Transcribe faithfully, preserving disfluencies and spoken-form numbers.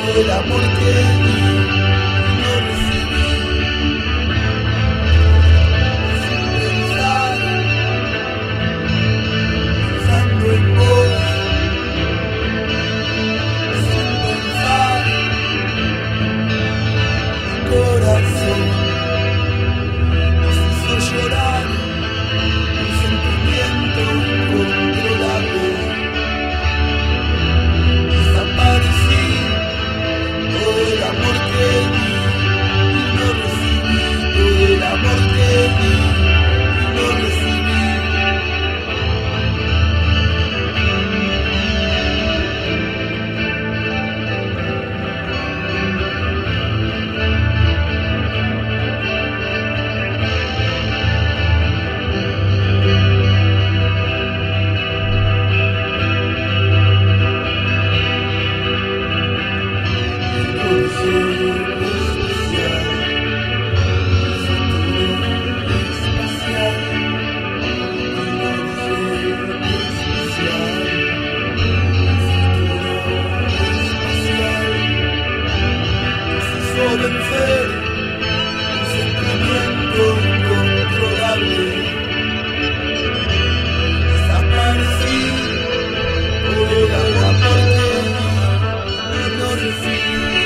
el amor que di no recibí, sin pensar, pensando en vos, sin pensar, mi corazón nos hizo llorar, un sentimiento incontrolable. Desaparecí, todo el amor que di y no recibí, todo el amor que di y no recibí. Vencer un sentimiento incontrolable. Desaparecí, todo el amor que di y no recibí.